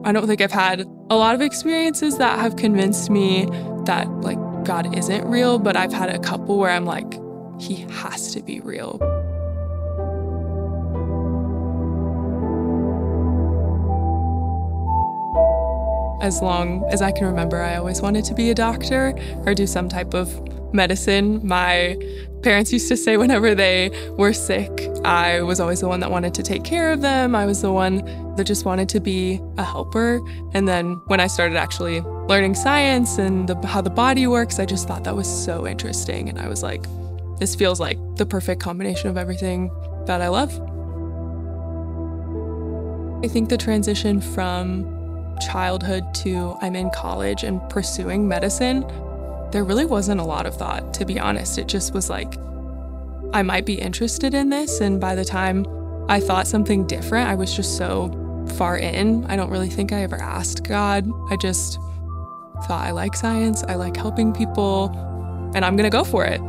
I don't think I've had a lot of experiences that have convinced me that like God isn't real, but I've had a couple where I'm like, he has to be real. As long as I can remember, I always wanted to be a doctor or do some type of medicine. My parents used to say whenever they were sick, I was always the one that wanted to take care of them. I was the one that just wanted to be a helper. And then when I started actually learning science and how the body works, I just thought that was so interesting. And I was like, this feels like the perfect combination of everything that I love. I think the transition from childhood to I'm in college and pursuing medicine, there really wasn't a lot of thought, to be honest. It just was like, I might be interested in this. And by the time I thought something different, I was just so far in. I don't really think I ever asked God. I just thought, I like science, I like helping people, and I'm gonna go for it.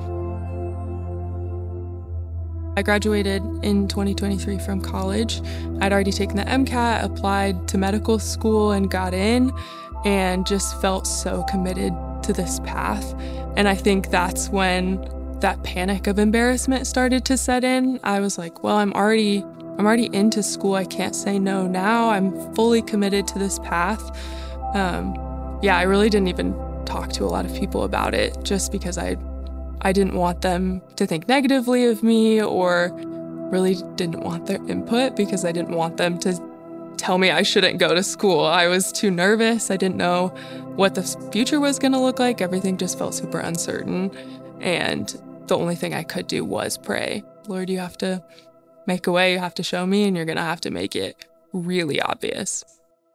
I graduated in 2023 from college. I'd already taken the MCAT, applied to medical school and got in, and just felt so committed to this path. And I think that's when that panic of embarrassment started to set in. I was like, well, I'm already into school. I can't say no now. I'm fully committed to this path. I really didn't even talk to a lot of people about it just because I didn't want them to think negatively of me, or really didn't want their input because I didn't want them to tell me I shouldn't go to school. I was too nervous. I didn't know what the future was going to look like. Everything just felt super uncertain. And the only thing I could do was pray. Lord, you have to make a way. You have to show me, and you're going to have to make it really obvious.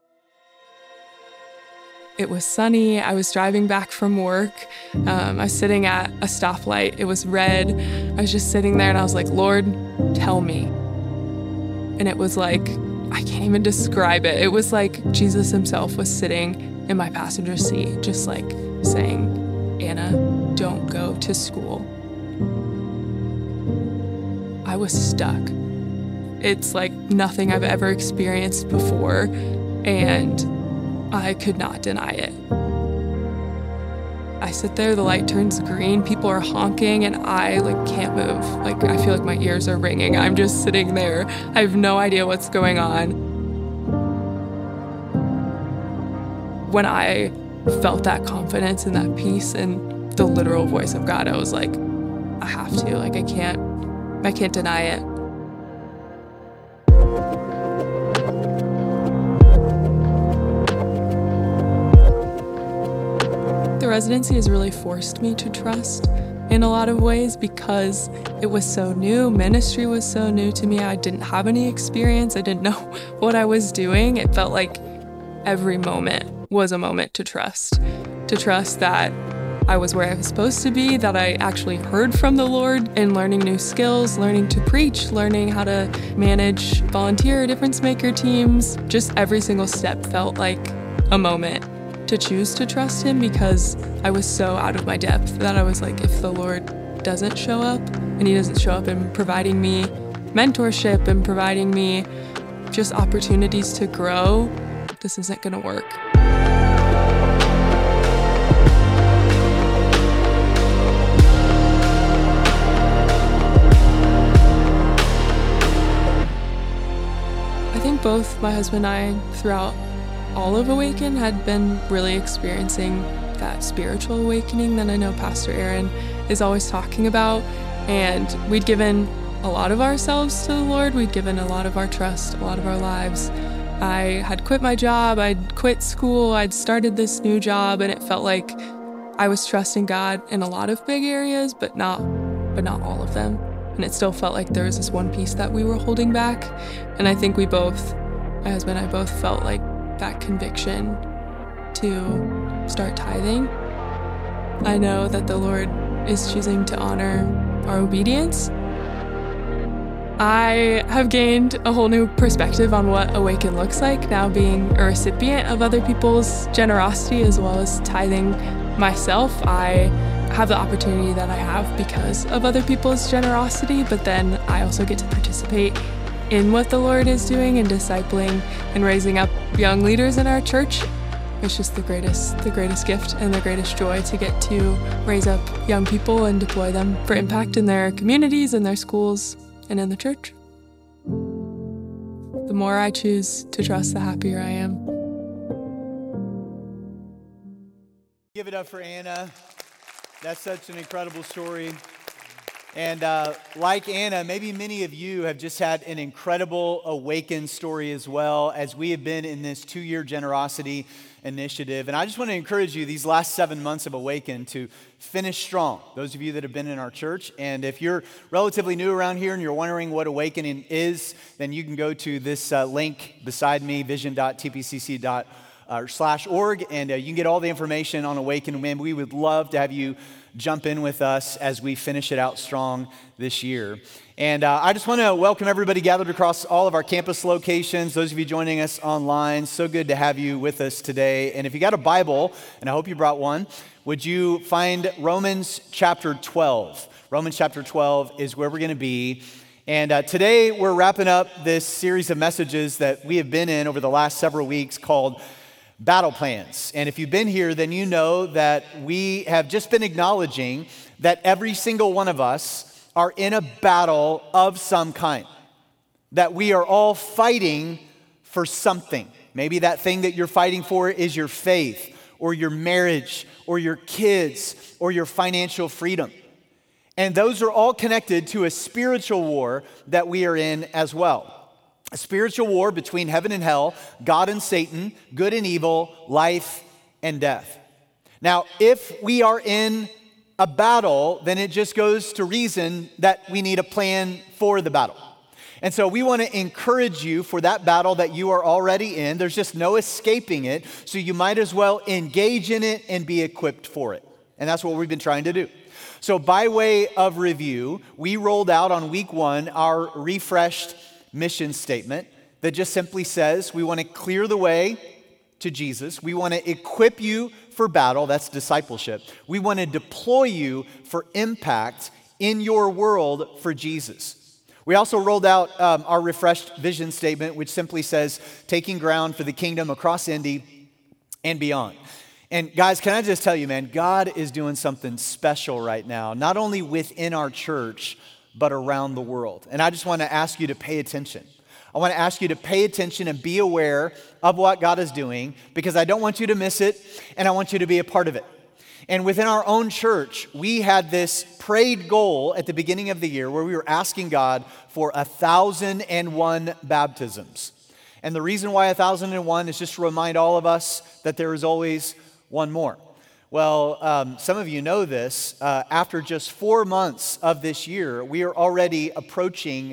It was sunny. I was driving back from work. I was sitting at a stoplight. It was red. I was just sitting there and I was like, Lord, tell me. And it was like, I can't even describe it. It was like Jesus himself was sitting in my passenger seat, just like saying, Anna, don't go to school. I was stuck. It's like nothing I've ever experienced before, and I could not deny it. I sit there, the light turns green, people are honking, and I can't move. I feel like my ears are ringing. I'm just sitting there. I have no idea what's going on. When I felt that confidence and that peace and the literal voice of God, I was like, I have to. I can't deny it. The residency has really forced me to trust in a lot of ways because it was so new. Ministry was so new to me. I didn't have any experience. I didn't know what I was doing. It felt like every moment was a moment to trust that I was where I was supposed to be, that I actually heard from the Lord in learning new skills, learning to preach, learning how to manage volunteer difference maker teams. Just every single step felt like a moment to choose to trust him because I was so out of my depth that I was like, if the Lord doesn't show up and he doesn't show up in providing me mentorship and providing me just opportunities to grow, this isn't gonna work. I think both my husband and I, throughout all of Awaken, had been really experiencing that spiritual awakening that I know Pastor Aaron is always talking about. And we'd given a lot of ourselves to the Lord. We'd given a lot of our trust, a lot of our lives. I had quit my job. I'd quit school. I'd started this new job, and it felt like I was trusting God in a lot of big areas, but not all of them. And it still felt like there was this one piece that we were holding back. And I think we both, my husband and I both, felt like that conviction to start tithing. I know that the Lord is choosing to honor our obedience. I have gained a whole new perspective on what Awaken looks like, now being a recipient of other people's generosity as well as tithing myself. I have the opportunity that I have because of other people's generosity, but then I also get to participate in what the Lord is doing and discipling and raising up young leaders in our church. It's just the greatest gift and the greatest joy to get to raise up young people and deploy them for impact in their communities, in their schools, and in the church. The more I choose to trust, the happier I am. Give it up for Anna. That's such an incredible story. And like Anna, maybe many of you have just had an incredible awakened story as well, as we have been in this 2-year generosity initiative. And I just want to encourage you these last 7 months of Awaken to finish strong. Those of you that have been in our church. And if you're relatively new around here and you're wondering what Awakening is, then you can go to this link beside me, vision.tpcc.org, and you can get all the information on Awaken. Man, we would love to have you jump in with us as we finish it out strong this year. And I just want to welcome everybody gathered across all of our campus locations, those of you joining us online. So good to have you with us today. And if you got a Bible, and I hope you brought one, would you find Romans chapter 12? Romans chapter 12 is where we're going to be. And today we're wrapping up this series of messages that we have been in over the last several weeks called Battle Plans. And if you've been here, then you know that we have just been acknowledging that every single one of us are in a battle of some kind, that we are all fighting for something. Maybe that thing that you're fighting for is your faith, or your marriage, or your kids, or your financial freedom. And those are all connected to a spiritual war that we are in as well. A spiritual war between heaven and hell, God and Satan, good and evil, life and death. Now, if we are in a battle, then it just goes to reason that we need a plan for the battle. And so we want to encourage you for that battle that you are already in. There's just no escaping it, so you might as well engage in it and be equipped for it. And that's what we've been trying to do. So by way of review, we rolled out on week 1 our refreshed mission statement that just simply says we want to clear the way to Jesus. We want to equip you for battle. That's discipleship. We want to deploy you for impact in your world for Jesus. We also rolled out our refreshed vision statement, which simply says taking ground for the kingdom across Indy and beyond. And guys, can I just tell you, man, God is doing something special right now, not only within our church, but around the world. And I just want to ask you to pay attention. I want to ask you to pay attention and be aware of what God is doing, because I don't want you to miss it, and I want you to be a part of it. And within our own church, we had this prayed goal at the beginning of the year where we were asking God for 1,001 baptisms. And the reason why 1,001 is just to remind all of us that there is always one more. Well, some of you know this. After just 4 months of this year, we are already approaching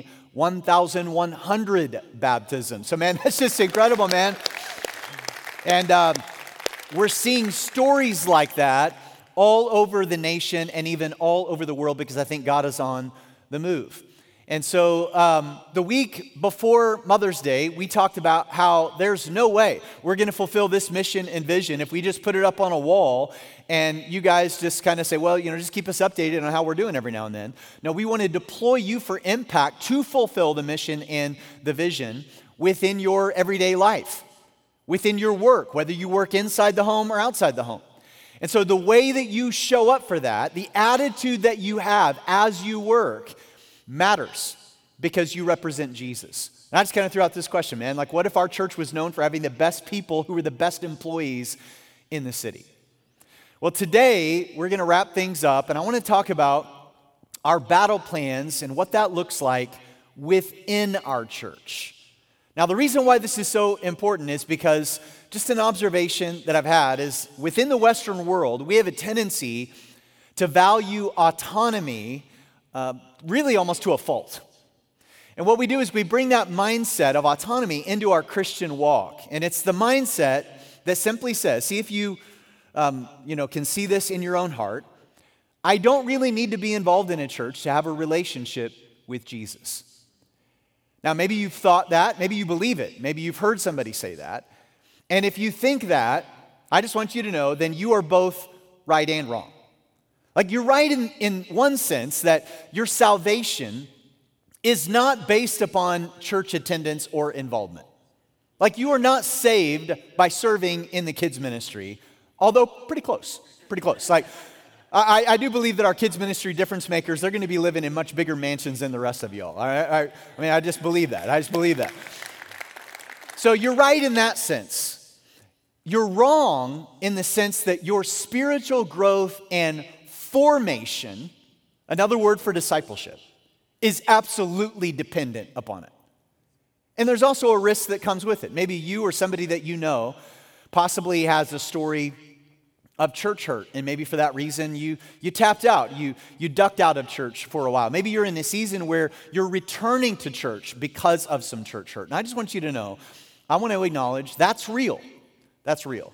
1,100 baptisms. So, man, that's just incredible, man. And we're seeing stories like that all over the nation and even all over the world, because I think God is on the move. And so the week before Mother's Day, we talked about how there's no way we're going to fulfill this mission and vision if we just put it up on a wall and you guys just kind of say, well, just keep us updated on how we're doing every now and then. No, we want to deploy you for impact to fulfill the mission and the vision within your everyday life, within your work, whether you work inside the home or outside the home. And so the way that you show up for that, the attitude that you have as you work, matters, because you represent Jesus. And I just kind of threw out this question, man, like, what if our church was known for having the best people who were the best employees in the city? Well, today we're going to wrap things up, and I want to talk about our battle plans and what that looks like within our church. Now, the reason why this is so important is because just an observation that I've had is within the Western world, we have a tendency to value autonomy really almost to a fault. And what we do is we bring that mindset of autonomy into our Christian walk. And it's the mindset that simply says, see if you, can see this in your own heart, I don't really need to be involved in a church to have a relationship with Jesus. Now, maybe you've thought that, maybe you believe it, maybe you've heard somebody say that. And if you think that, I just want you to know, then you are both right and wrong. Like, you're right in one sense that your salvation is not based upon church attendance or involvement. Like, you are not saved by serving in the kids ministry, although pretty close. Like, I do believe that our kids ministry difference makers, they're going to be living in much bigger mansions than the rest of y'all. I just believe that. So you're right in that sense. You're wrong in the sense that your spiritual growth and formation, another word for discipleship, is absolutely dependent upon it. And there's also a risk that comes with it. Maybe you or somebody that you know possibly has a story of church hurt, and maybe for that reason you tapped out, you ducked out of church for a while. Maybe you're in a season where you're returning to church because of some church hurt. And I just want you to know, I want to acknowledge that's real. That's real.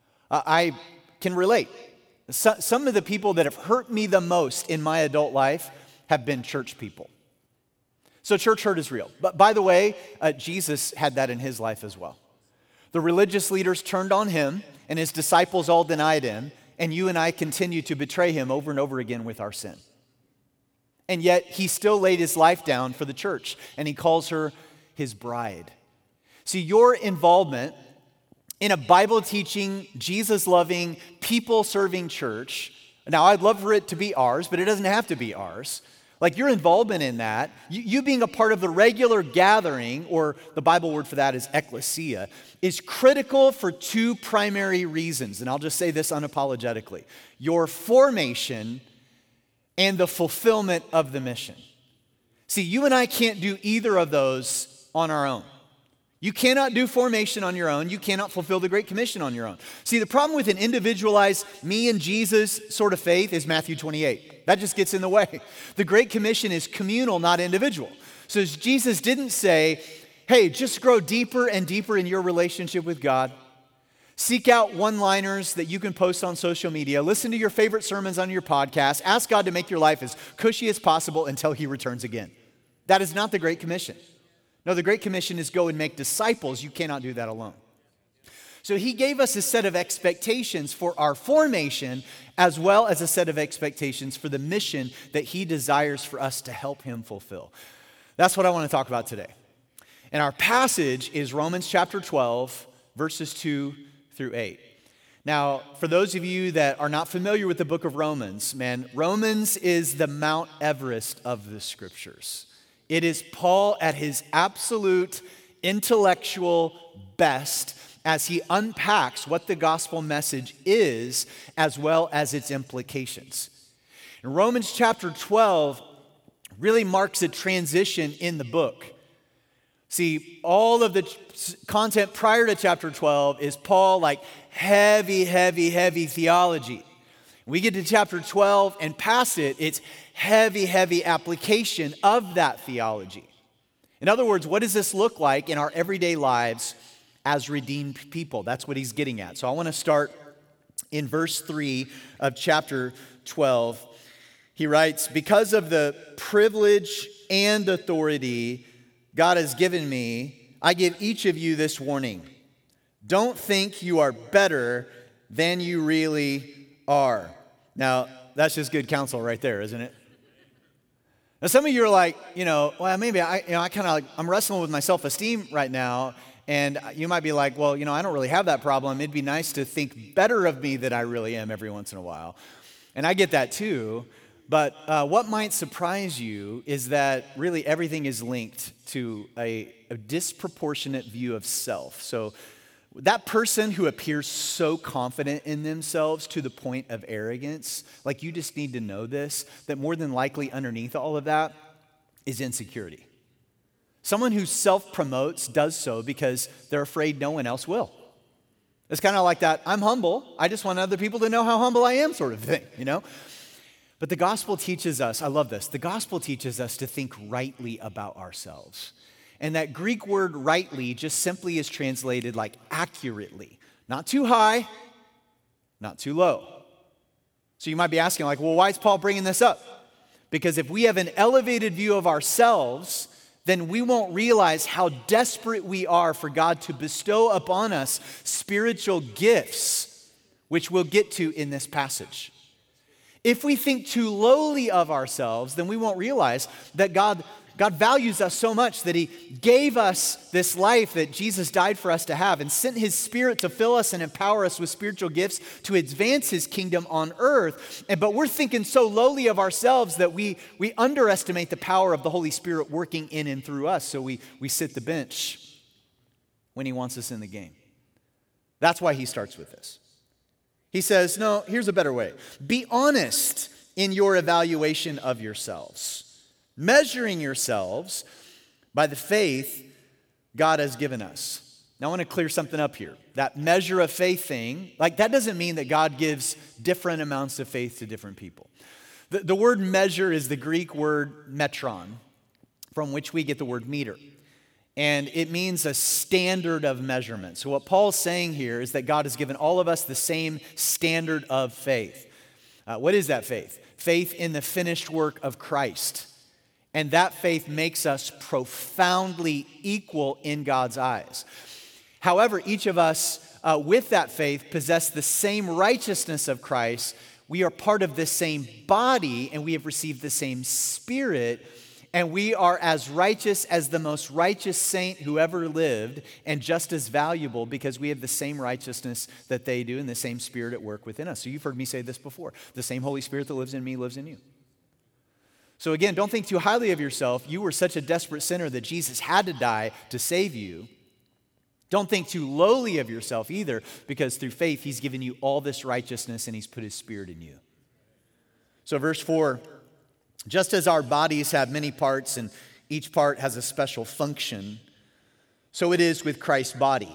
I can relate. Some of the people that have hurt me the most in my adult life have been church people. So church hurt is real. But by the way, Jesus had that in his life as well. The religious leaders turned on him, and his disciples all denied him, and you and I continue to betray him over and over again with our sin. And yet he still laid his life down for the church, and he calls her his bride. See, your involvement in a Bible-teaching, Jesus-loving, people-serving church, now I'd love for it to be ours, but it doesn't have to be ours. Like, your involvement in that, you being a part of the regular gathering, or the Bible word for that is ecclesia, is critical for two primary reasons. And I'll just say this unapologetically: your formation and the fulfillment of the mission. See, you and I can't do either of those on our own. You cannot do formation on your own. You cannot fulfill the Great Commission on your own. See, the problem with an individualized me and Jesus sort of faith is Matthew 28. That just gets in the way. The Great Commission is communal, not individual. So Jesus didn't say, hey, just grow deeper and deeper in your relationship with God. Seek out one-liners that you can post on social media. Listen to your favorite sermons on your podcast. Ask God to make your life as cushy as possible until he returns again. That is not the Great Commission. No, the Great Commission is go and make disciples. You cannot do that alone. So he gave us a set of expectations for our formation, as well as a set of expectations for the mission that he desires for us to help him fulfill. That's what I want to talk about today. And our passage is Romans chapter 12, verses 2 through 8. Now, for those of you that are not familiar with the book of Romans, man, Romans is the Mount Everest of the scriptures. It is Paul at his absolute intellectual best as he unpacks what the gospel message is, as well as its implications. And Romans chapter 12 really marks a transition in the book. See, all of the content prior to chapter 12 is Paul, like heavy theology. We get to chapter 12 and past it, it's heavy application of that theology. In other words, what does this look like in our everyday lives as redeemed people? That's what he's getting at. So I want to start in verse 3 of chapter 12. He writes, because of the privilege and authority God has given me, I give each of you this warning. Don't think you are better than you really are. Now, that's just good counsel right there, isn't it? Now, some of you are like, well, maybe I'm wrestling with my self-esteem right now, and you might be like, well, I don't really have that problem. It'd be nice to think better of me than I really am every once in a while. And I get that too, but what might surprise you is that really everything is linked to a disproportionate view of self. So that person who appears so confident in themselves to the point of arrogance, like you just need to know this, that more than likely underneath all of that is insecurity. Someone who self-promotes does so because they're afraid no one else will. It's kind of like that, I'm humble, I just want other people to know how humble I am sort of thing, But the gospel teaches us, I love this, the gospel teaches us to think rightly about ourselves. And that Greek word rightly just simply is translated like accurately. Not too high, not too low. So you might be asking like, well, why is Paul bringing this up? Because if we have an elevated view of ourselves, then we won't realize how desperate we are for God to bestow upon us spiritual gifts, which we'll get to in this passage. If we think too lowly of ourselves, then we won't realize that God God values us so much that he gave us this life that Jesus died for us to have and sent his Spirit to fill us and empower us with spiritual gifts to advance his kingdom on earth. But we're thinking so lowly of ourselves that we underestimate the power of the Holy Spirit working in and through us. So we sit the bench when he wants us in the game. That's why he starts with this. He says, no, here's a better way. Be honest in your evaluation of yourselves, measuring yourselves by the faith God has given us. Now I want to clear something up here. That measure of faith thing, that doesn't mean that God gives different amounts of faith to different people. The word measure is the Greek word metron, from which we get the word meter. And it means a standard of measurement. So what Paul's saying here is that God has given all of us the same standard of faith. What is that faith? Faith in the finished work of Christ. And that faith makes us profoundly equal in God's eyes. However, each of us with that faith possess the same righteousness of Christ. We are part of the same body and we have received the same Spirit. And we are as righteous as the most righteous saint who ever lived and just as valuable because we have the same righteousness that they do and the same Spirit at work within us. So you've heard me say this before. The same Holy Spirit that lives in me lives in you. So again, don't think too highly of yourself. You were such a desperate sinner that Jesus had to die to save you. Don't think too lowly of yourself either, because through faith, he's given you all this righteousness and he's put his Spirit in you. So verse 4, just as our bodies have many parts and each part has a special function, so it is with Christ's body.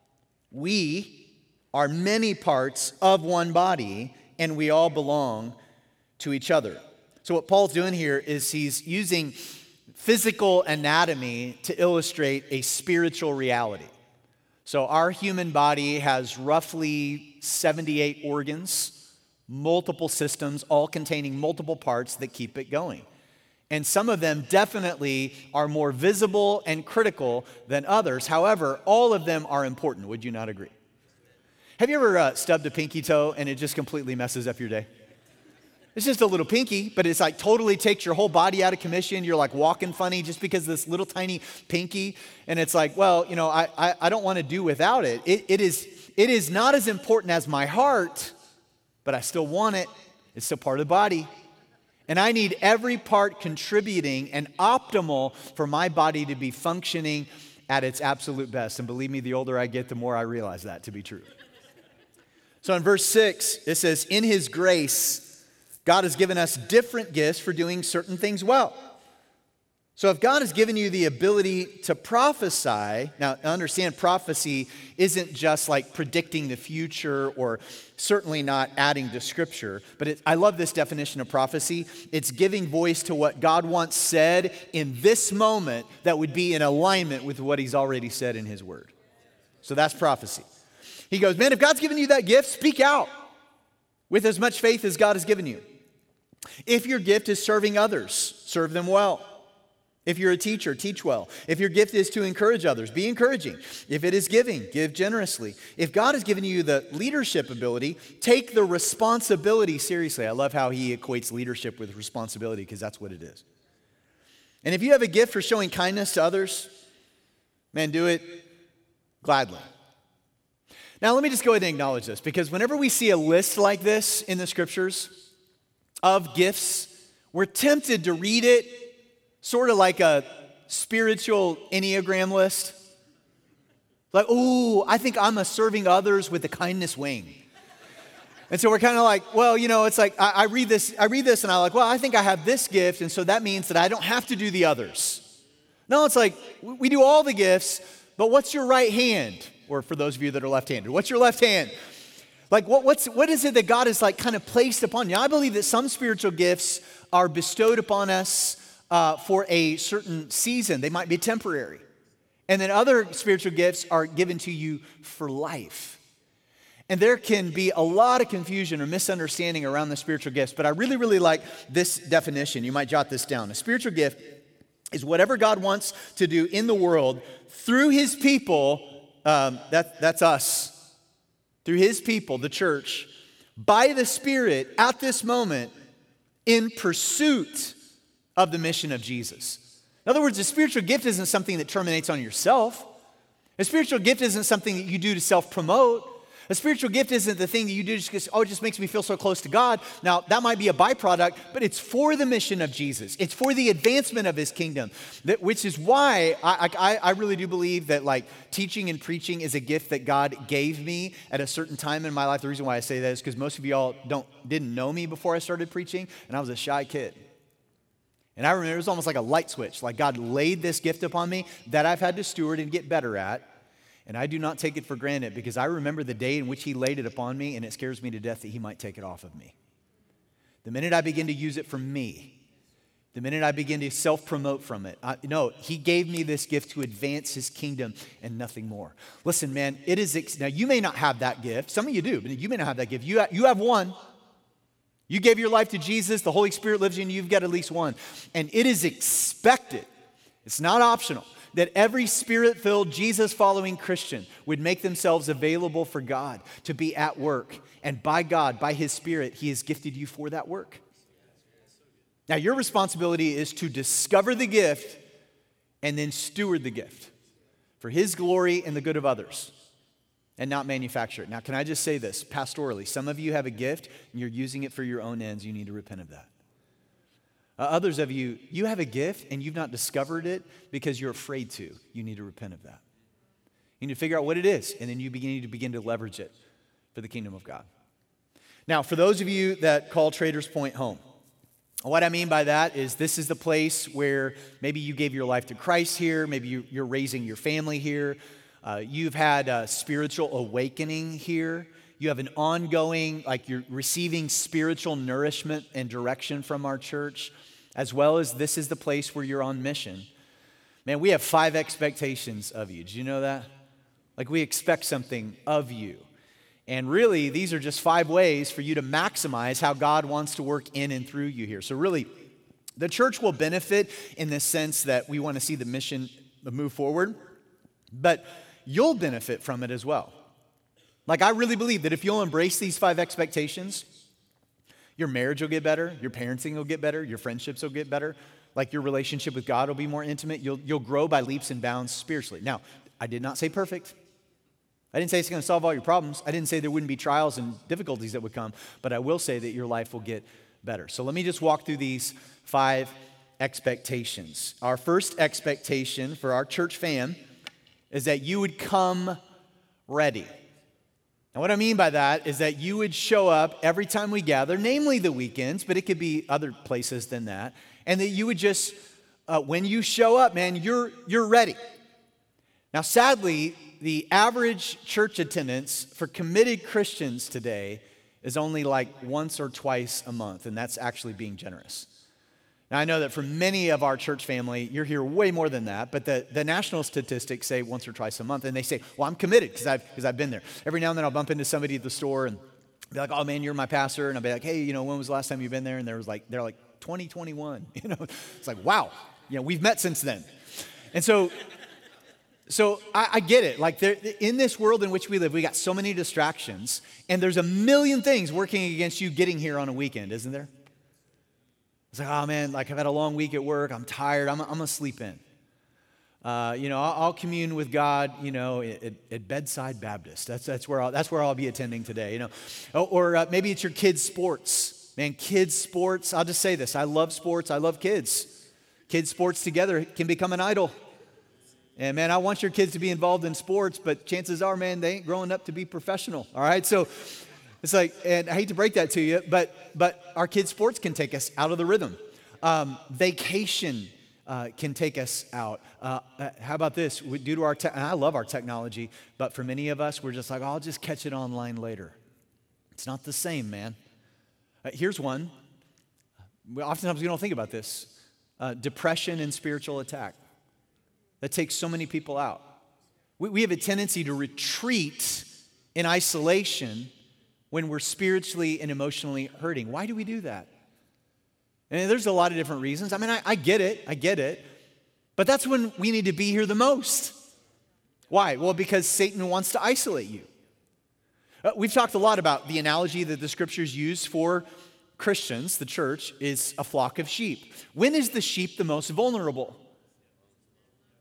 We are many parts of one body and we all belong to each other. So what Paul's doing here is he's using physical anatomy to illustrate a spiritual reality. So our human body has roughly 78 organs, multiple systems, all containing multiple parts that keep it going. And some of them definitely are more visible and critical than others. However, all of them are important. Would you not agree? Have you ever stubbed a pinky toe and it just completely messes up your day? It's just a little pinky, but it's totally takes your whole body out of commission. You're walking funny just because of this little tiny pinky. And it's I don't want to do without it. It is not as important as my heart, but I still want it. It's still part of the body. And I need every part contributing and optimal for my body to be functioning at its absolute best. And believe me, the older I get, the more I realize that to be true. So in verse 6, it says, in his grace, God has given us different gifts for doing certain things well. So if God has given you the ability to prophesy, now understand prophecy isn't just predicting the future or certainly not adding to Scripture, but I love this definition of prophecy. It's giving voice to what God once said in this moment that would be in alignment with what he's already said in his word. So that's prophecy. He goes, man, if God's given you that gift, speak out with as much faith as God has given you. If your gift is serving others, serve them well. If you're a teacher, teach well. If your gift is to encourage others, be encouraging. If it is giving, give generously. If God has given you the leadership ability, take the responsibility seriously. I love how he equates leadership with responsibility because that's what it is. And if you have a gift for showing kindness to others, man, do it gladly. Now, let me just go ahead and acknowledge this, because whenever we see a list like this in the Scriptures of gifts, we're tempted to read it sort of like a spiritual Enneagram list. I think I'm a serving others with the kindness wing. And so we're kind of it's I read this and I'm I think I have this gift, and so that means that I don't have to do the others. No, it's we do all the gifts, but what's your right hand? Or for those of you that are left-handed, what's your left hand? What is it that God has kind of placed upon you? I believe that some spiritual gifts are bestowed upon us for a certain season. They might be temporary. And then other spiritual gifts are given to you for life. And there can be a lot of confusion or misunderstanding around the spiritual gifts, but I really, really like this definition. You might jot this down. A spiritual gift is whatever God wants to do in the world through his people. That's us. Through his people, the church, by the Spirit at this moment in pursuit of the mission of Jesus. In other words, a spiritual gift isn't something that terminates on yourself. A spiritual gift isn't something that you do to self-promote. A spiritual gift isn't the thing that you do just because, it just makes me feel so close to God. Now, that might be a byproduct, but it's for the mission of Jesus. It's for the advancement of his kingdom, which is why I really do believe that like teaching and preaching is a gift that God gave me at a certain time in my life. The reason why I say that is because most of y'all didn't know me before I started preaching, and I was a shy kid. And I remember it was almost like a light switch. Like God laid this gift upon me that I've had to steward and get better at. And I do not take it for granted because I remember the day in which he laid it upon me, and it scares me to death that he might take it off of me. The minute I begin to use it for me, the minute I begin to self-promote from it, he gave me this gift to advance his kingdom and nothing more. Listen, man, now you may not have that gift. Some of you do, but you may not have that gift. You have one. You gave your life to Jesus. The Holy Spirit lives in you. You've got at least one. And it is expected, it's not optional, that every Spirit-filled, Jesus-following Christian would make themselves available for God to be at work. And by God, by his Spirit, he has gifted you for that work. Now, your responsibility is to discover the gift and then steward the gift for his glory and the good of others, and not manufacture it. Now, can I just say this pastorally? Some of you have a gift and you're using it for your own ends. You need to repent of that. Others of you, you have a gift and you've not discovered it because you're afraid to. You need to repent of that. You need to figure out what it is, and then you need to begin to leverage it for the kingdom of God. Now, for those of you that call Traders Point home, what I mean by that is this is the place where maybe you gave your life to Christ here, maybe you're raising your family here, you've had a spiritual awakening here. You have an ongoing, like you're receiving spiritual nourishment and direction from our church, as well as this is the place where you're on mission. Man, we have 5 expectations of you. Did you know that? Like we expect something of you. And really, these are just 5 ways for you to maximize how God wants to work in and through you here. So really, the church will benefit in the sense that we want to see the mission move forward, but you'll benefit from it as well. Like I really believe that if you'll embrace these 5 expectations, your marriage will get better, your parenting will get better, your friendships will get better, like your relationship with God will be more intimate, you'll grow by leaps and bounds spiritually. Now, I did not say perfect. I didn't say it's going to solve all your problems. I didn't say there wouldn't be trials and difficulties that would come, but I will say that your life will get better. So let me just walk through these 5 expectations. Our first expectation for our church fam is that you would come ready. And what I mean by that is that you would show up every time we gather, namely the weekends, but it could be other places than that, and that you would just, when you show up, man, you're ready. Now, sadly, the average church attendance for committed Christians today is only like once or twice a month, and that's actually being generous. Now, I know that for many of our church family, you're here way more than that, but the national statistics say once or twice a month, and they say, well, I'm committed because I've been there. Every now and then I'll bump into somebody at the store and be like, oh man, you're my pastor, and I'll be like, hey, when was the last time you've been there? And they're like 2021, It's like, wow, we've met since then. And so I get it. Like in this world in which we live, we got so many distractions, and there's a million things working against you getting here on a weekend, isn't there? It's like, oh man, like I've had a long week at work. I'm tired. I'm gonna sleep in. I'll commune with God. At Bedside Baptist. That's where I'll be attending today. Or maybe it's your kids' sports. Man, kids' sports. I'll just say this: I love sports. I love kids. Kids' sports together can become an idol. And man, I want your kids to be involved in sports, but chances are, man, they ain't growing up to be professional. All right, so. It's like, and I hate to break that to you, but our kids' sports can take us out of the rhythm. Vacation can take us out. How about this? Due to and I love our technology, but for many of us, we're just like, I'll just catch it online later. It's not the same, man. Here's one. Oftentimes we don't think about this. Depression and spiritual attack. That takes so many people out. We have a tendency to retreat in isolation when we're spiritually and emotionally hurting. Why do we do that? And there's a lot of different reasons. I mean, I get it. But that's when we need to be here the most. Why? Well, because Satan wants to isolate you. We've talked a lot about the analogy that the scriptures use for Christians, the church, is a flock of sheep. When is the sheep the most vulnerable?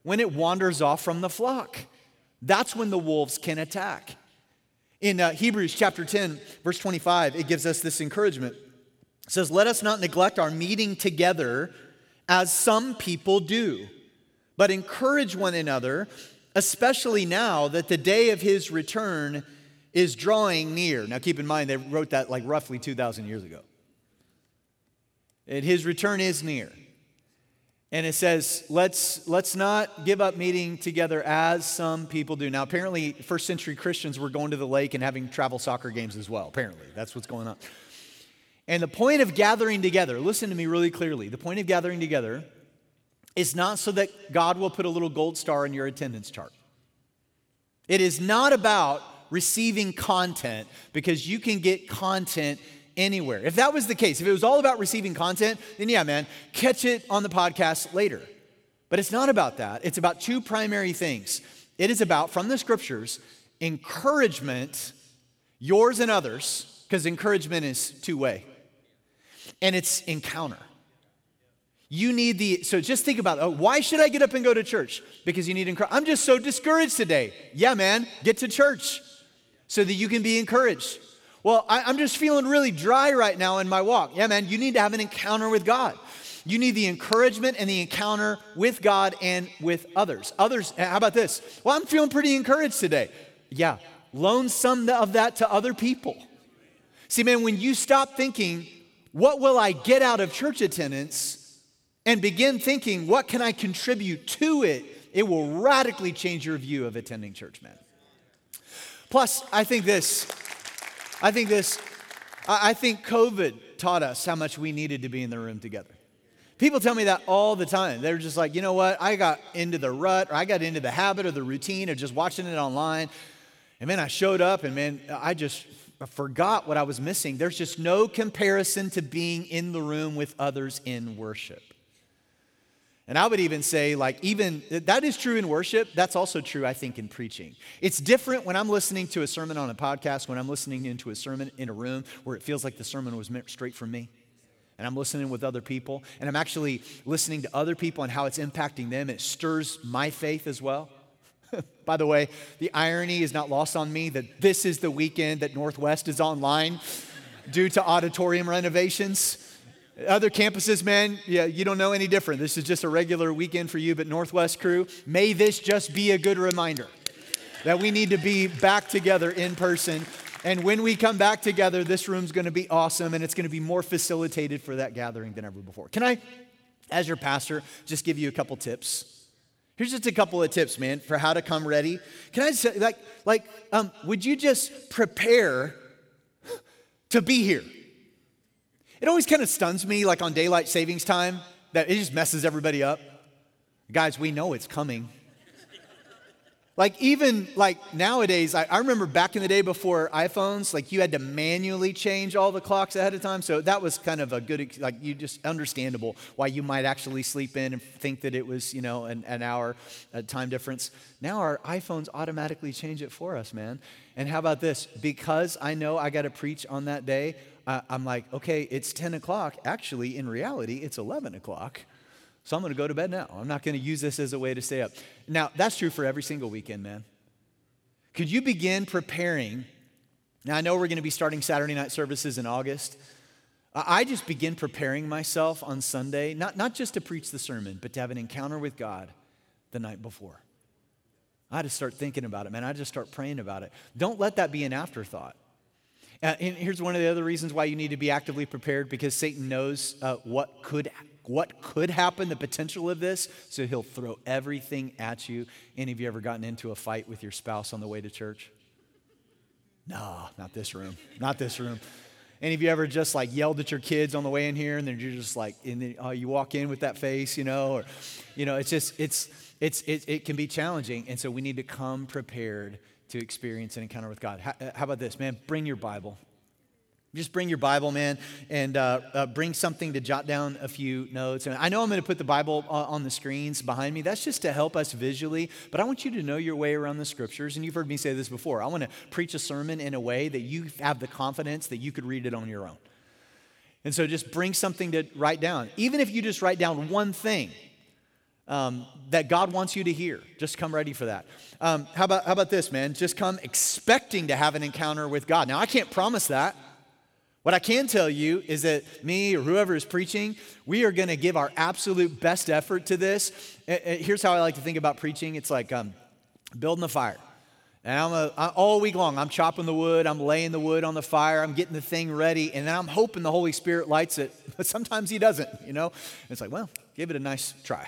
when it wanders off from the flock. That's when the wolves can attack. In Hebrews chapter 10, verse 25, it gives us this encouragement. It says, let us not neglect our meeting together as some people do, but encourage one another, especially now that the day of his return is drawing near. Now keep in mind, they wrote that like roughly 2,000 years ago. And his return is near. And it says, let's not give up meeting together as some people do. Now, apparently, first century Christians were going to the lake and having travel soccer games as well. Apparently, that's what's going on. And the point of gathering together, listen to me really clearly. The point of gathering together is not so that God will put a little gold star in your attendance chart. It is not about receiving content, because you can get content anywhere. If that was the case, if it was all about receiving content, then yeah, man, catch it on the podcast later. But it's not about that. It's about two primary things. It is about, from the scriptures, encouragement, yours and others, because encouragement is two-way. And it's encounter. You need so just think about, why should I get up and go to church? Because you need encouragement. I'm just so discouraged today. Yeah, man, get to church so that you can be encouraged. Well, I'm just feeling really dry right now in my walk. Yeah, man, you need to have an encounter with God. You need the encouragement and the encounter with God and with others. Others, how about this? Well, I'm feeling pretty encouraged today. Yeah, loan some of that to other people. See, man, when you stop thinking, what will I get out of church attendance, and begin thinking, what can I contribute to it, it will radically change your view of attending church, man. Plus, I think COVID taught us how much we needed to be in the room together. People tell me that all the time. They're just like, you know what? I got into the rut, or I got into the habit or the routine of just watching it online. And man, I showed up and man, I just forgot what I was missing. There's just no comparison to being in the room with others in worship. And I would even say, like, even that is true in worship. That's also true, I think, in preaching. It's different when I'm listening to a sermon on a podcast, when I'm listening into a sermon in a room where it feels like the sermon was meant straight from me. And I'm listening with other people. And I'm actually listening to other people and how it's impacting them. It stirs my faith as well. By the way, the irony is not lost on me that this is the weekend that Northwest is online due to auditorium renovations. Other campuses, man, yeah, you don't know any different. This is just a regular weekend for you, but Northwest crew, may this just be a good reminder that we need to be back together in person. And when we come back together, this room's going to be awesome, and it's going to be more facilitated for that gathering than ever before. Can I, as your pastor, just give you a couple tips? Here's just a couple of tips, man, for how to come ready. Can I say, would you just prepare to be here? It always kind of stuns me, like on daylight savings time, that it just messes everybody up. Guys, we know it's coming. Like even like nowadays, I remember back in the day before iPhones, like you had to manually change all the clocks ahead of time. So that was kind of a good, like you just understandable why you might actually sleep in and think that it was, an hour time difference. Now our iPhones automatically change it for us, man. And how about this? Because I know I got to preach on that day, I'm like, okay, it's 10 o'clock. Actually, in reality, it's 11 o'clock. So I'm going to go to bed now. I'm not going to use this as a way to stay up. Now, that's true for every single weekend, man. Could you begin preparing? Now, I know we're going to be starting Saturday night services in August. I just begin preparing myself on Sunday, not just to preach the sermon, but to have an encounter with God the night before. I just start thinking about it, man. I just start praying about it. Don't let that be an afterthought. And here's one of the other reasons why you need to be actively prepared, because Satan knows what could happen, the potential of this, so he'll throw everything at you. Any of you ever gotten into a fight with your spouse on the way to church? No, not this room. Not this room. Any of you ever just like yelled at your kids on the way in here, and then you're just like, you walk in with that face, or it can be challenging, and so we need to come prepared to experience an encounter with God. How about this, man? Bring your Bible. Just bring your Bible, man, and bring something to jot down a few notes. And I know I'm going to put the Bible on the screens behind me. That's just to help us visually, but I want you to know your way around the scriptures. And you've heard me say this before. I want to preach a sermon in a way that you have the confidence that you could read it on your own. And so just bring something to write down. Even if you just write down one thing, that God wants you to hear. Just come ready for that. How about this, man? Just come expecting to have an encounter with God. Now, I can't promise that. What I can tell you is that me or whoever is preaching, we are going to give our absolute best effort to this. Here's how I like to think about preaching. It's like building a fire. And all week long, I'm chopping the wood, I'm laying the wood on the fire, I'm getting the thing ready, and then I'm hoping the Holy Spirit lights it. But sometimes he doesn't, you know? And it's like, well, give it a nice try.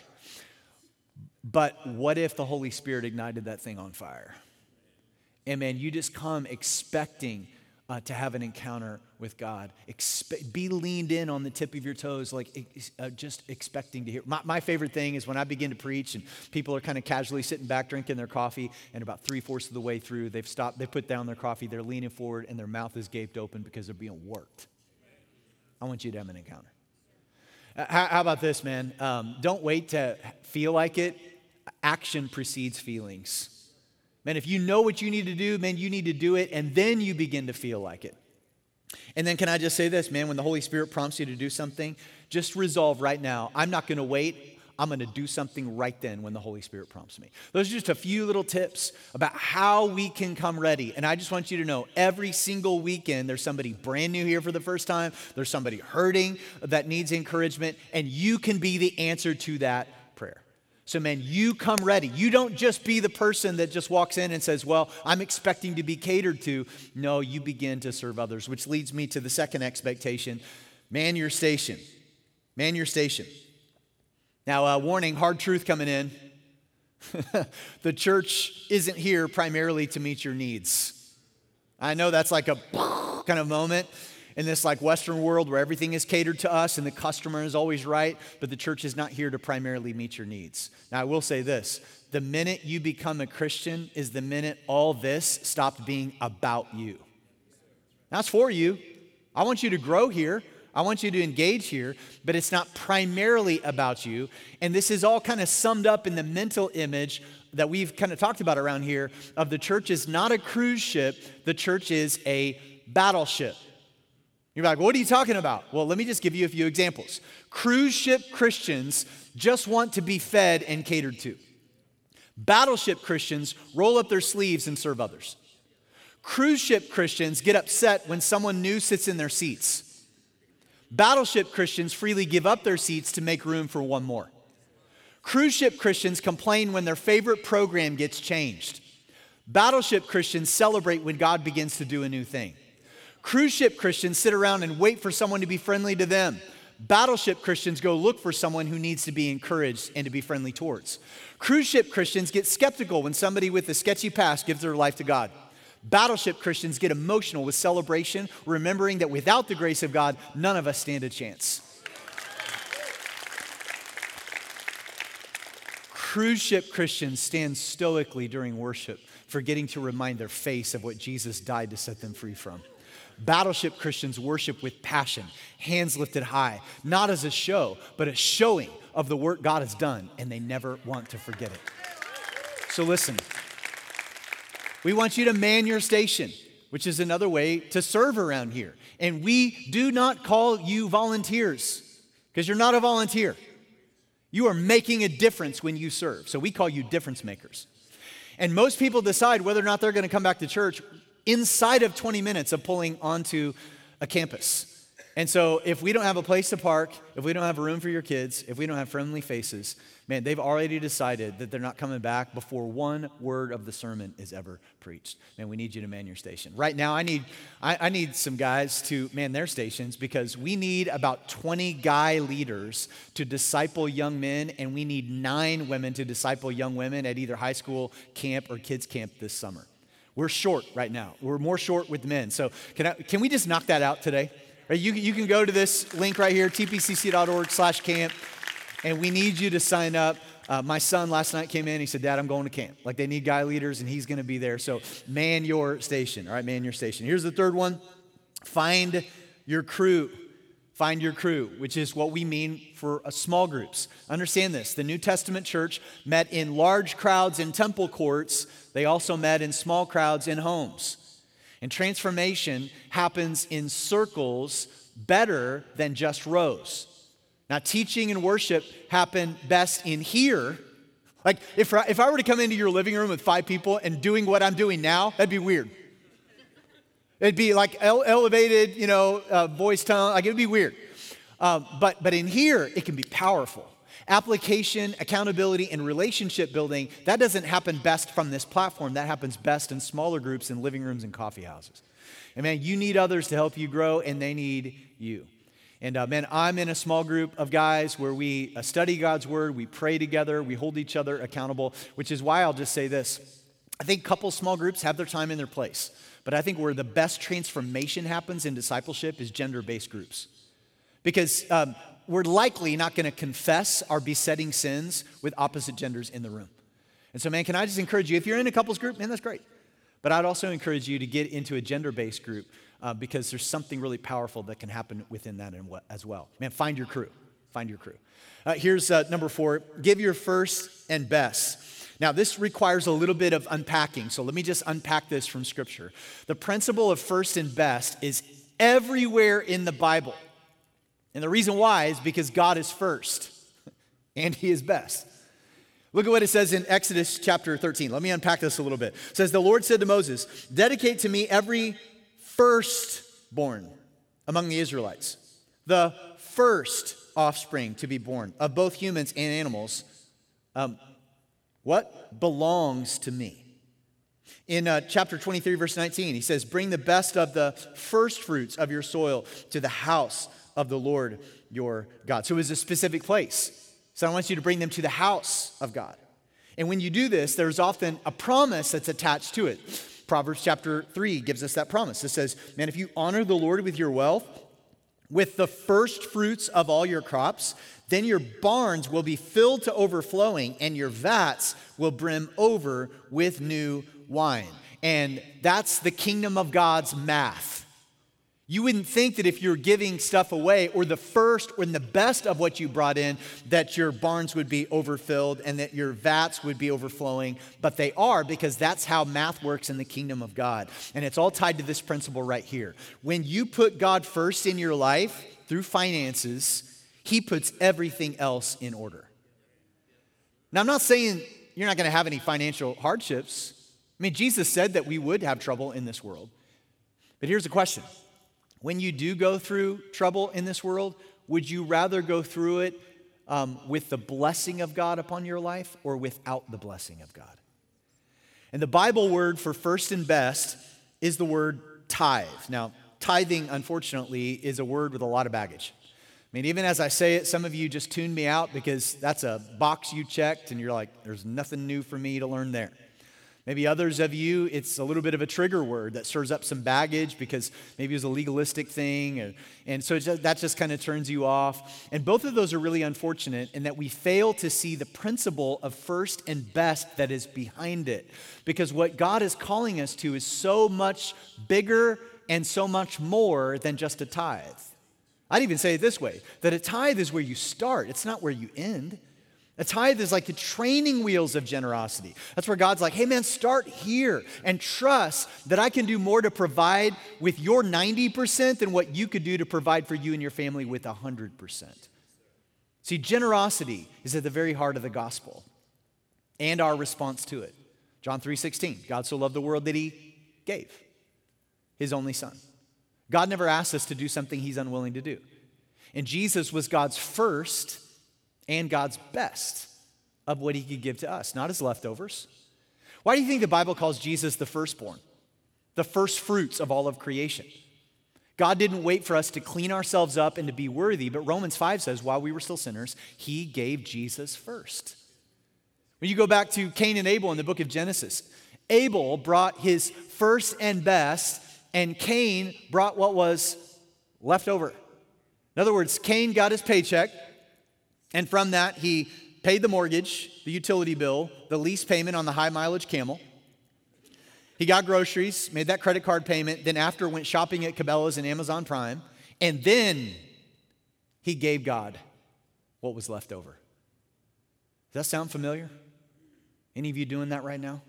But what if the Holy Spirit ignited that thing on fire? And man, you just come expecting to have an encounter with God. Be leaned in on the tip of your toes, like just expecting to hear. My favorite thing is when I begin to preach and people are kind of casually sitting back drinking their coffee, and about 3/4 of the way through, they've stopped, they put down their coffee, they're leaning forward, and their mouth is gaped open because they're being worked. I want you to have an encounter. How about this, man? Don't wait to feel like it. Action precedes feelings. Man, if you know what you need to do, man, you need to do it, and then you begin to feel like it. And then can I just say this, man, when the Holy Spirit prompts you to do something, just resolve right now, I'm not going to wait. I'm going to do something right then when the Holy Spirit prompts me. Those are just a few little tips about how we can come ready. And I just want you to know, every single weekend, there's somebody brand new here for the first time. There's somebody hurting that needs encouragement, and you can be the answer to that prayer. So man, you come ready. You don't just be the person that just walks in and says, well, I'm expecting to be catered to. No, you begin to serve others, which leads me to the second expectation. Man your station. Man your station. Now, warning, hard truth coming in. The church isn't here primarily to meet your needs. I know that's like a kind of moment in this like Western world where everything is catered to us and the customer is always right, but the church is not here to primarily meet your needs. Now, I will say this. The minute you become a Christian is the minute all this stopped being about you. That's for you. I want you to grow here. I want you to engage here, but it's not primarily about you. And this is all kind of summed up in the mental image that we've kind of talked about around here of the church is not a cruise ship. The church is a battleship. You're like, what are you talking about? Well, let me just give you a few examples. Cruise ship Christians just want to be fed and catered to. Battleship Christians roll up their sleeves and serve others. Cruise ship Christians get upset when someone new sits in their seats. Battleship Christians freely give up their seats to make room for one more. Cruise ship Christians complain when their favorite program gets changed. Battleship Christians celebrate when God begins to do a new thing. Cruise ship Christians sit around and wait for someone to be friendly to them. Battleship Christians go look for someone who needs to be encouraged and to be friendly towards. Cruise ship Christians get skeptical when somebody with a sketchy past gives their life to God. Battleship Christians get emotional with celebration, remembering that without the grace of God, none of us stand a chance. Cruise ship Christians stand stoically during worship, forgetting to remind their face of what Jesus died to set them free from. Battleship Christians worship with passion, hands lifted high, not as a show, but a showing of the work God has done, and they never want to forget it. So listen, we want you to man your station, which is another way to serve around here. And we do not call you volunteers, because you're not a volunteer. You are making a difference when you serve. So we call you difference makers. And most people decide whether or not they're going to come back to church inside of 20 minutes of pulling onto a campus. And so if we don't have a place to park, if we don't have a room for your kids, if we don't have friendly faces, man, they've already decided that they're not coming back before one word of the sermon is ever preached. Man, we need you to man your station. Right now, I need some guys to man their stations because we need about 20 guy leaders to disciple young men, and we need 9 women to disciple young women at either high school camp or kids camp this summer. We're short right now. We're more short with men. So can we just knock that out today? Right, you can go to this link right here, tpcc.org/camp, and we need you to sign up. My son last night came in, he said, Dad, I'm going to camp. Like they need guy leaders, and he's going to be there. So man your station, all right, man your station. Here's the third one, find your crew. Find your crew, which is what we mean for small groups. Understand this, the New Testament church met in large crowds in temple courts. They also met in small crowds in homes. And transformation happens in circles better than just rows. Now, teaching and worship happen best in here. Like, if I were to come into your living room with 5 people and doing what I'm doing now, that'd be weird. It'd be like elevated, voice tone. Like, it'd be weird. But in here, it can be powerful. Application, accountability, and relationship building, that doesn't happen best from this platform. That happens best in smaller groups in living rooms and coffee houses. And man, you need others to help you grow, and they need you. And man, I'm in a small group of guys where we study God's word, we pray together, we hold each other accountable, which is why I'll just say this. I think couple small groups have their time and their place. But I think where the best transformation happens in discipleship is gender-based groups. Because we're likely not going to confess our besetting sins with opposite genders in the room. And so, man, can I just encourage you, if you're in a couples group, man, that's great. But I'd also encourage you to get into a gender-based group because there's something really powerful that can happen within that as well. Man, find your crew. Find your crew. Here's number 4, give your first and best. Now, this requires a little bit of unpacking, so let me just unpack this from Scripture. The principle of first and best is everywhere in the Bible. And the reason why is because God is first, and He is best. Look at what it says in Exodus chapter 13. Let me unpack this a little bit. It says, the Lord said to Moses, dedicate to me every firstborn among the Israelites, the first offspring to be born of both humans and animals. What belongs to me? In chapter 23, verse 19, he says, bring the best of the first fruits of your soil to the house of the Lord your God. So it's a specific place. So I want you to bring them to the house of God. And when you do this, there's often a promise that's attached to it. Proverbs chapter 3 gives us that promise. It says, man, if you honor the Lord with your wealth, with the first fruits of all your crops, then your barns will be filled to overflowing and your vats will brim over with new wine. And that's the kingdom of God's math. You wouldn't think that if you're giving stuff away or the first or the best of what you brought in, that your barns would be overfilled and that your vats would be overflowing, but they are, because that's how math works in the kingdom of God. And it's all tied to this principle right here. When you put God first in your life through finances, He puts everything else in order. Now, I'm not saying you're not going to have any financial hardships. I mean, Jesus said that we would have trouble in this world. But here's the question. When you do go through trouble in this world, would you rather go through it with the blessing of God upon your life or without the blessing of God? And the Bible word for first and best is the word tithe. Now, tithing, unfortunately, is a word with a lot of baggage. I mean, even as I say it, some of you just tuned me out because that's a box you checked and you're like, there's nothing new for me to learn there. Maybe others of you, it's a little bit of a trigger word that stirs up some baggage because maybe it was a legalistic thing. And so that just kind of turns you off. And both of those are really unfortunate in that we fail to see the principle of first and best that is behind it. Because what God is calling us to is so much bigger and so much more than just a tithe. I'd even say it this way, that a tithe is where you start. It's not where you end. A tithe is like the training wheels of generosity. That's where God's like, hey man, start here and trust that I can do more to provide with your 90% than what you could do to provide for you and your family with 100%. See, generosity is at the very heart of the gospel and our response to it. John 3:16, God so loved the world that He gave His only Son. God never asked us to do something He's unwilling to do. And Jesus was God's first and God's best of what He could give to us, not His leftovers. Why do you think the Bible calls Jesus the firstborn, the first fruits of all of creation? God didn't wait for us to clean ourselves up and to be worthy, but Romans 5 says, while we were still sinners, He gave Jesus first. When you go back to Cain and Abel in the book of Genesis, Abel brought his first and best, and Cain brought what was left over. In other words, Cain got his paycheck, and from that, he paid the mortgage, the utility bill, the lease payment on the high mileage Camel. He got groceries, made that credit card payment, then after went shopping at Cabela's and Amazon Prime, and then he gave God what was left over. Does that sound familiar? Any of you doing that right now?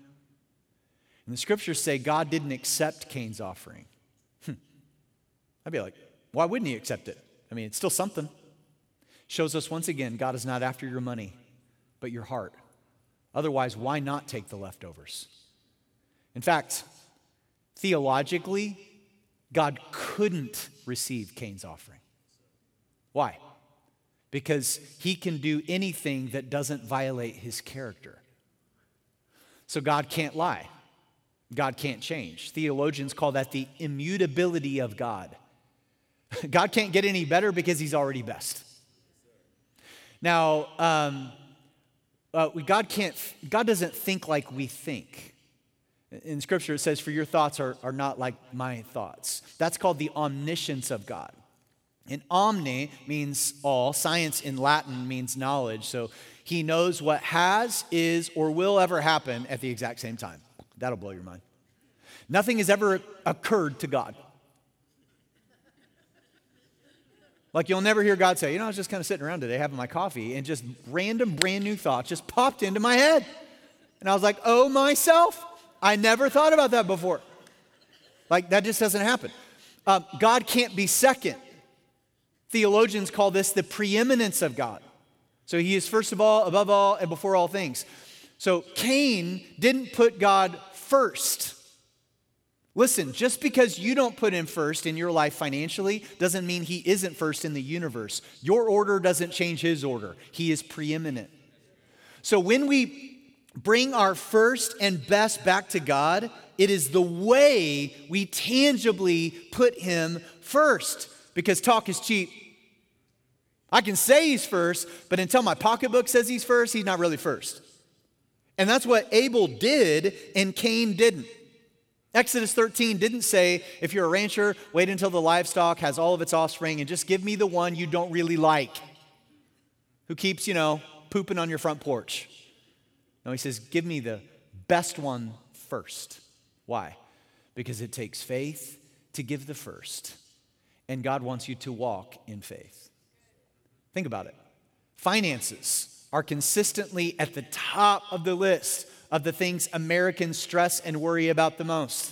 And the scriptures say God didn't accept Cain's offering. I'd be like, why wouldn't He accept it? I mean, it's still something. Shows us once again, God is not after your money, but your heart. Otherwise, why not take the leftovers? In fact, theologically, God couldn't receive Cain's offering. Why? Because he can do anything that doesn't violate his character. So God can't lie. God can't change. Theologians call that the immutability of God. God can't get any better because he's already best. Now, God doesn't think like we think. In Scripture, it says, for your thoughts are not like my thoughts. That's called the omniscience of God. And omni means all. Science in Latin means knowledge. So he knows what has, is, or will ever happen at the exact same time. That'll blow your mind. Nothing has ever occurred to God. Like you'll never hear God say, I was just kind of sitting around today having my coffee and just random brand new thoughts just popped into my head. And I was like, oh myself, I never thought about that before. Like that just doesn't happen. God can't be second. Theologians call this the preeminence of God. So he is first of all, above all, and before all things. So Cain didn't put God first. Listen, just because you don't put him first in your life financially doesn't mean he isn't first in the universe. Your order doesn't change his order. He is preeminent. So when we bring our first and best back to God, it is the way we tangibly put him first. Because talk is cheap. I can say he's first, but until my pocketbook says he's first, he's not really first. And that's what Abel did and Cain didn't. Exodus 13 didn't say, if you're a rancher, wait until the livestock has all of its offspring and just give me the one you don't really like, who keeps, pooping on your front porch. No, he says, give me the best one first. Why? Because it takes faith to give the first. And God wants you to walk in faith. Think about it. Finances are consistently at the top of the list of the things Americans stress and worry about the most.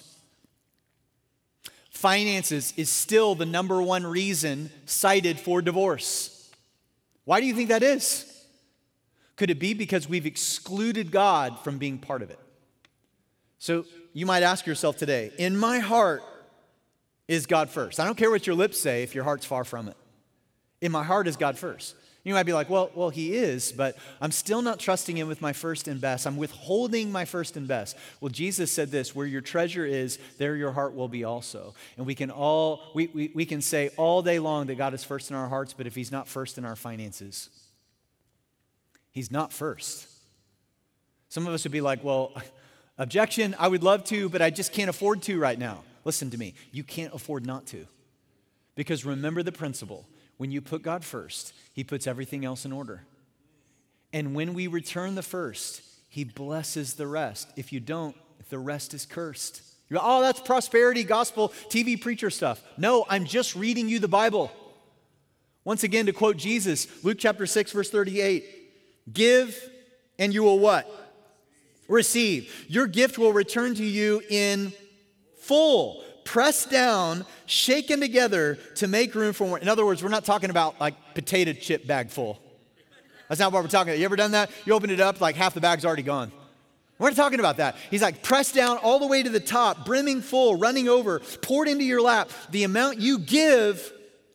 Finances is still the number one reason cited for divorce. Why do you think that is? Could it be because we've excluded God from being part of it? So you might ask yourself today, in my heart, is God first? I don't care what your lips say if your heart's far from it. In my heart, is God first? You might be like, well, he is, but I'm still not trusting him with my first and best. I'm withholding my first and best. Well, Jesus said this, where your treasure is, there your heart will be also. And we can say all day long that God is first in our hearts, but if he's not first in our finances, he's not first. Some of us would be like, well, objection, I would love to, but I just can't afford to right now. Listen to me, you can't afford not to. Because remember the principle. When you put God first, he puts everything else in order. And when we return the first, he blesses the rest. If you don't, the rest is cursed. You're like, oh, that's prosperity, gospel, TV preacher stuff. No, I'm just reading you the Bible. Once again, to quote Jesus, Luke chapter 6, verse 38, give and you will what? Receive. Your gift will return to you in full. Pressed down, shaken together to make room for more. In other words, we're not talking about like potato chip bag full. That's not what we're talking about. You ever done that? You open it up, like half the bag's already gone. We're not talking about that. He's like pressed down all the way to the top, brimming full, running over, poured into your lap. The amount you give,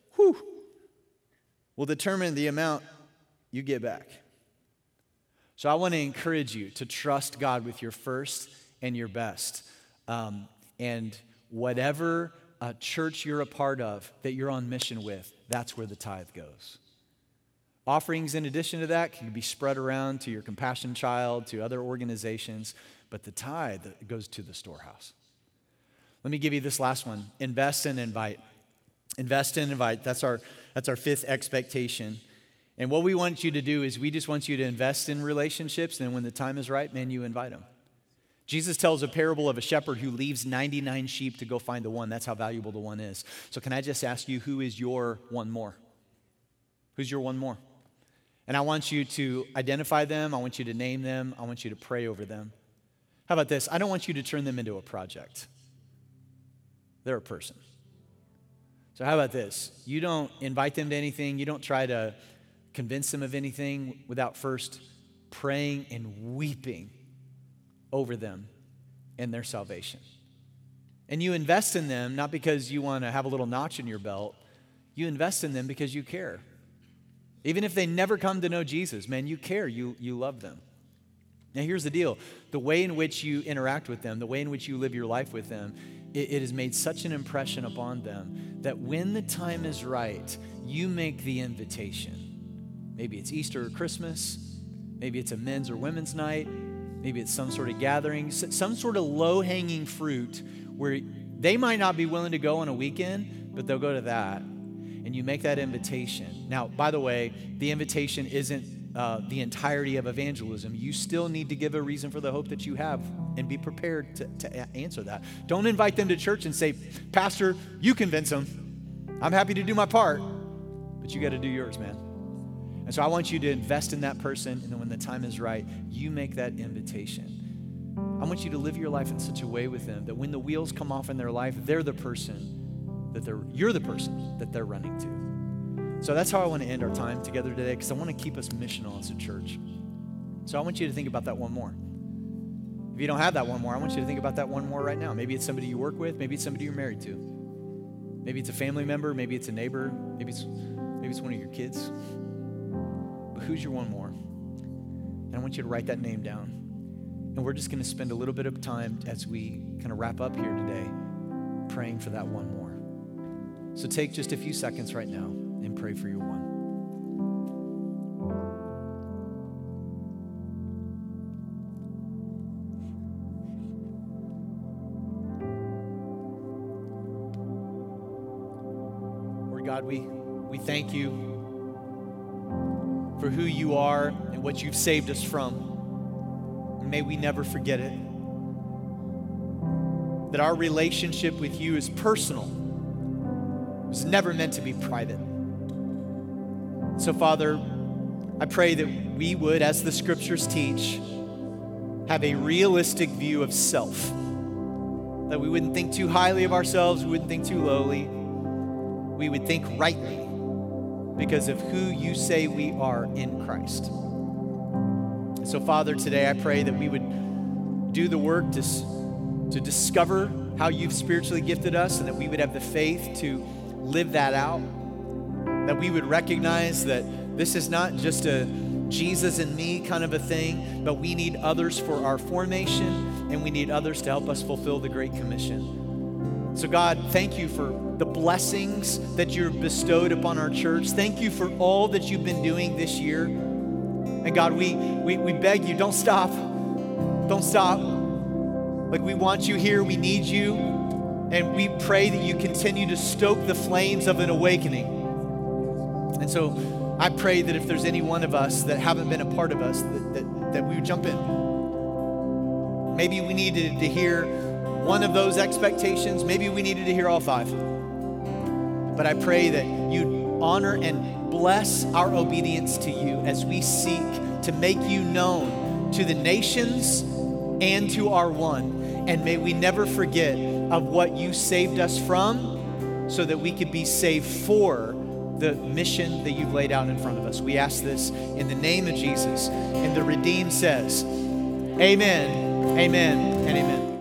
will determine the amount you get back. So I want to encourage you to trust God with your first and your best. And whatever church you're a part of that you're on mission with, that's where the tithe goes. Offerings in addition to that can be spread around to your Compassion Child, to other organizations, but the tithe goes to the storehouse. Let me give you this last one. Invest and invite. Invest and invite. That's our fifth expectation. And what we want you to do is we just want you to invest in relationships, and when the time is right, man, you invite them. Jesus tells a parable of a shepherd who leaves 99 sheep to go find the one. That's how valuable the one is. So can I just ask you, who is your one more? Who's your one more? And I want you to identify them. I want you to name them. I want you to pray over them. How about this? I don't want you to turn them into a project. They're a person. So how about this? You don't invite them to anything. You don't try to convince them of anything without first praying and weeping over them and their salvation. And you invest in them not because you want to have a little notch in your belt. You invest in them because you care. Even if they never come to know Jesus, man, you care, you love them. Now here's the deal. The way in which you interact with them, the way in which you live your life with them, it has made such an impression upon them that when the time is right, you make the invitation. Maybe it's Easter or Christmas. Maybe it's a men's or women's night. Maybe it's some sort of gathering, some sort of low-hanging fruit where they might not be willing to go on a weekend, but they'll go to that. And you make that invitation. Now, by the way, the invitation isn't the entirety of evangelism. You still need to give a reason for the hope that you have and be prepared to answer that. Don't invite them to church and say, Pastor, you convince them. I'm happy to do my part, but you got to do yours, man. And so I want you to invest in that person, and then when the time is right, you make that invitation. I want you to live your life in such a way with them that when the wheels come off in their life, you're the person that they're running to. So that's how I want to end our time together today, because I want to keep us missional as a church. So I want you to think about that one more. If you don't have that one more, I want you to think about that one more right now. Maybe it's somebody you work with, maybe it's somebody you're married to. Maybe it's a family member, maybe it's a neighbor, maybe it's one of your kids. But who's your one more? And I want you to write that name down. And we're just going to spend a little bit of time as we kind of wrap up here today praying for that one more. So take just a few seconds right now and pray for your one. Lord God, we thank you for who you are and what you've saved us from. And may we never forget it. That our relationship with you is personal. It was never meant to be private. So, Father, I pray that we would, as the scriptures teach, have a realistic view of self. That we wouldn't think too highly of ourselves, we wouldn't think too lowly. We would think rightly because of who you say we are in Christ. And so, Father, today I pray that we would do the work to discover how you've spiritually gifted us, and that we would have the faith to live that out. That we would recognize that this is not just a Jesus and me kind of a thing, but we need others for our formation, and we need others to help us fulfill the Great Commission. So God, thank you for the blessings that you've bestowed upon our church. Thank you for all that you've been doing this year. And God, we beg you, don't stop. Don't stop. Like, we want you here, we need you, and we pray that you continue to stoke the flames of an awakening. And so I pray that if there's any one of us that haven't been a part of us, that we would jump in. Maybe we needed to hear one of those expectations. Maybe we needed to hear all five. But I pray that you'd honor and bless our obedience to you as we seek to make you known to the nations and to our one. And may we never forget of what you saved us from, so that we could be saved for the mission that you've laid out in front of us. We ask this in the name of Jesus. And the redeemed says, amen, amen, and amen.